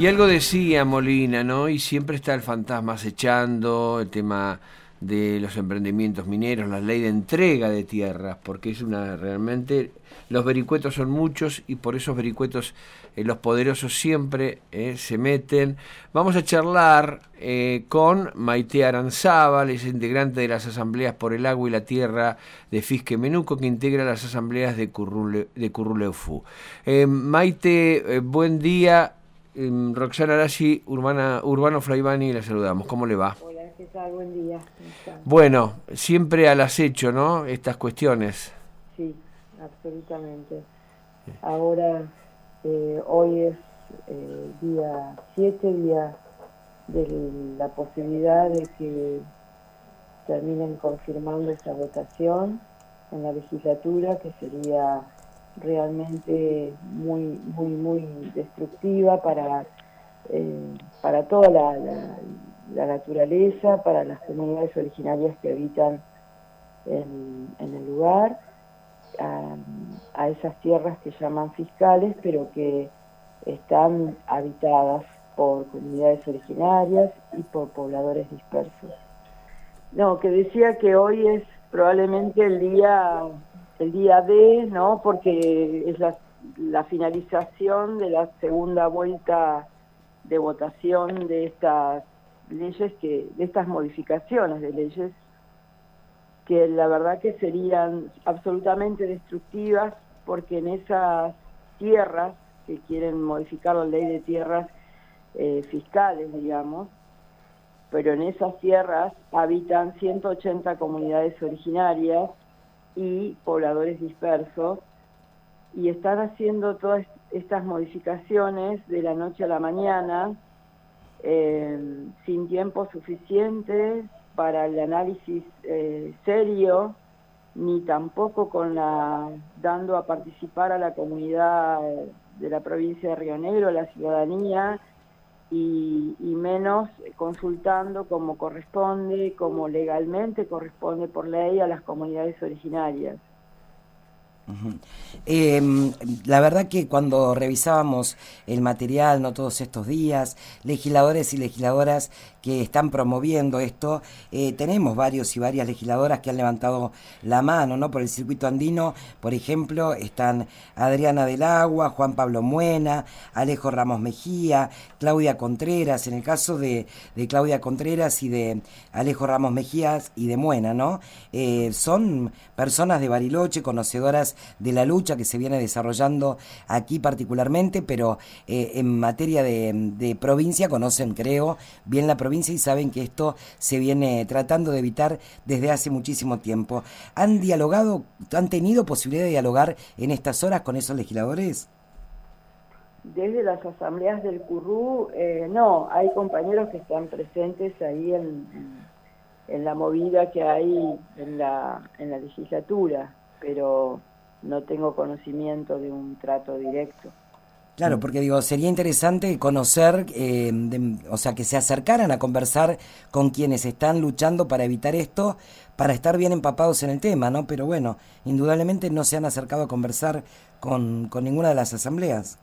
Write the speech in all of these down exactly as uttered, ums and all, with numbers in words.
Y algo decía Molina, ¿no? Y siempre está el fantasma acechando, el tema de los emprendimientos mineros, la ley de entrega de tierras, porque es una realmente, los vericuetos son muchos y por esos vericuetos eh, los poderosos siempre eh, se meten. Vamos a charlar eh, con Maite Aranzábal, es integrante de las asambleas por el agua y la tierra de Fisque Menuco, que integra las asambleas de, Currule, de Curruleufú. Eh, Maite, eh, buen día. Eh, Roxana Arasi, Urbana, Urbano Fraibani, la saludamos. ¿Cómo le va? Hola, ¿qué tal? Buen día. Bueno, siempre al acecho, ¿no? Estas cuestiones. Sí, absolutamente. Ahora, eh, hoy es eh, día siete, día de la posibilidad de que terminen confirmando esa votación en la legislatura, que sería realmente muy, muy, muy destructiva para, eh, para toda la, la, la naturaleza, para las comunidades originarias que habitan en, en el lugar, a, a esas tierras que llaman fiscales, pero que están habitadas por comunidades originarias y por pobladores dispersos. No, que decía que hoy es probablemente el día el día D, ¿no? Porque es la, la finalización de la segunda vuelta de votación de estas leyes, que de estas modificaciones de leyes, que la verdad que serían absolutamente destructivas, porque en esas tierras que quieren modificar la ley de tierras eh, fiscales, digamos, pero en esas tierras habitan ciento ochenta comunidades originarias y pobladores dispersos, y están haciendo todas estas modificaciones de la noche a la mañana, eh, sin tiempo suficiente para el análisis eh, serio, ni tampoco con la dando a participar a la comunidad de la provincia de Río Negro, a la ciudadanía, y, y menos consultando como corresponde, como legalmente corresponde por ley a las comunidades originarias. Uh-huh. Eh, la verdad que cuando revisábamos el material, no todos estos días, legisladores y legisladoras que están promoviendo esto, eh, tenemos varios y varias legisladoras que han levantado la mano, ¿no? Por el circuito andino, por ejemplo, están Adriana del Agua, Juan Pablo Muena, Alejo Ramos Mejía, Claudia Contreras. En el caso de, de Claudia Contreras y de Alejo Ramos Mejías y de Muena, ¿no? Eh, son personas de Bariloche, conocedoras de la lucha que se viene desarrollando aquí particularmente, pero eh, en materia de, de provincia conocen, creo, bien la provincia y saben que esto se viene tratando de evitar desde hace muchísimo tiempo. ¿Han dialogado, han tenido posibilidad de dialogar en estas horas con esos legisladores? Desde las asambleas del Currú, eh, no, hay compañeros que están presentes ahí en, en, en la movida que hay en la, en la legislatura, pero no tengo conocimiento de un trato directo. Claro, porque digo, sería interesante conocer, eh, de, o sea, que se acercaran a conversar con quienes están luchando para evitar esto, para estar bien empapados en el tema, ¿no? Pero bueno, indudablemente no se han acercado a conversar con, con ninguna de las asambleas.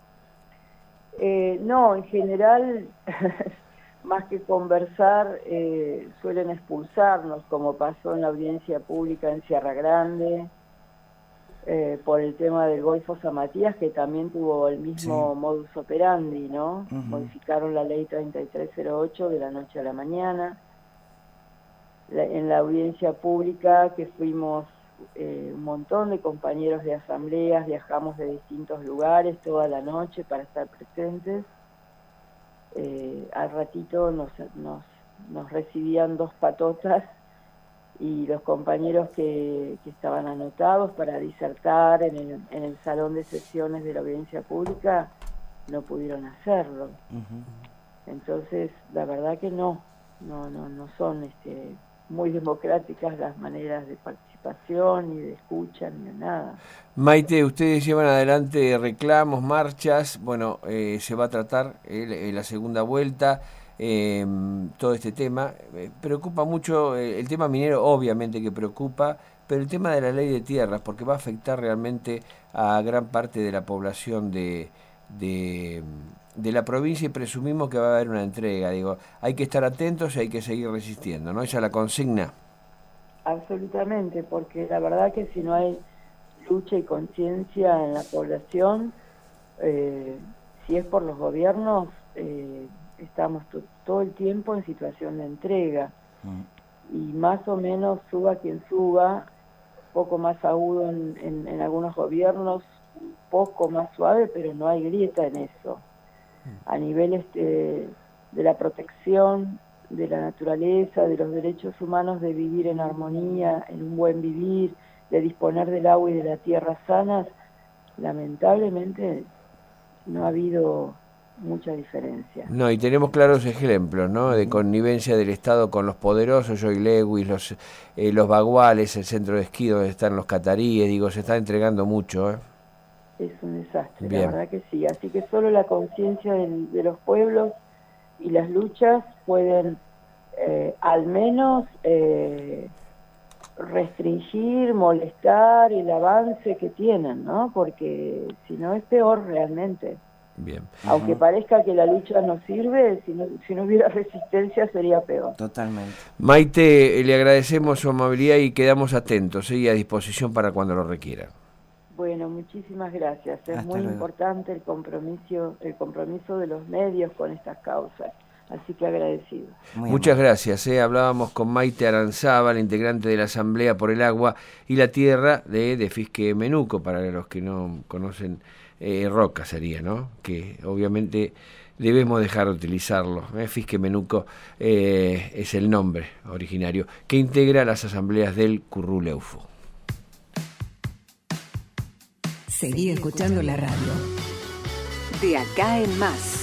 Eh, no, en general, más que conversar, eh, suelen expulsarnos, como pasó en la audiencia pública en Sierra Grande, Eh, por el tema del Golfo San Matías, que también tuvo el mismo sí. modus operandi, ¿no? Uh-huh. Modificaron la ley treinta y tres cero ocho de la noche a la mañana. La, en la audiencia pública, que fuimos eh, un montón de compañeros de asambleas, viajamos de distintos lugares toda la noche para estar presentes. Eh, al ratito nos, nos, nos recibían dos patotas, y los compañeros que, que estaban anotados para disertar en el, en el salón de sesiones de la audiencia pública no pudieron hacerlo. Uh-huh. Entonces, la verdad que no, no, no, no son este, muy democráticas las maneras de participación, ni de escucha, ni de nada. Maite, ustedes llevan adelante reclamos, marchas, bueno, eh, se va a tratar eh, la segunda vuelta. Eh, todo este tema eh, preocupa mucho, eh, el tema minero obviamente que preocupa, pero el tema de la ley de tierras, porque va a afectar realmente a gran parte de la población de, de, de la provincia y presumimos que va a haber una entrega. Digo, hay que estar atentos y hay que seguir resistiendo, ¿no? Esa es la consigna. Absolutamente, porque la verdad que si no hay lucha y conciencia en la población, eh, si es por los gobiernos, eh, estamos to- todo el tiempo en situación de entrega. Mm. Y más o menos suba quien suba, poco más agudo en, en, en algunos gobiernos, un poco más suave, pero no hay grieta en eso. A nivel este, de la protección de la naturaleza, de los derechos humanos de vivir en armonía, en un buen vivir, de disponer del agua y de la tierra sanas, lamentablemente no ha habido mucha diferencia. No, y tenemos claros ejemplos, ¿no? De connivencia del Estado con los poderosos, Joy Lewis, los, eh, los baguales, el centro de esquí donde están los cataríes, digo, se está entregando mucho, ¿eh? Es un desastre, Bien. La verdad que sí. Así que solo la conciencia de los pueblos y las luchas pueden eh, al menos eh, restringir, molestar el avance que tienen, ¿no? Porque si no es peor realmente. Bien. Aunque uh-huh. parezca que la lucha no sirve, si no, si no hubiera resistencia sería peor. Totalmente. Maite, le agradecemos su amabilidad y quedamos atentos, ¿eh? Y a disposición para cuando lo requiera. Bueno, muchísimas gracias. Es Hasta muy luego. importante el compromiso, el compromiso de los medios con estas causas. Así que agradecido. Muy Muchas amable. gracias. ¿eh? Hablábamos con Maite Aranzábal, integrante de la Asamblea por el Agua y la Tierra de, de Fisque Menuco, para los que no conocen, eh, Roca sería, ¿no? Que obviamente debemos dejar de utilizarlo. ¿eh? Fisque Menuco eh, es el nombre originario que integra las asambleas del Curruleufo. Seguí escuchando la radio. De acá en más.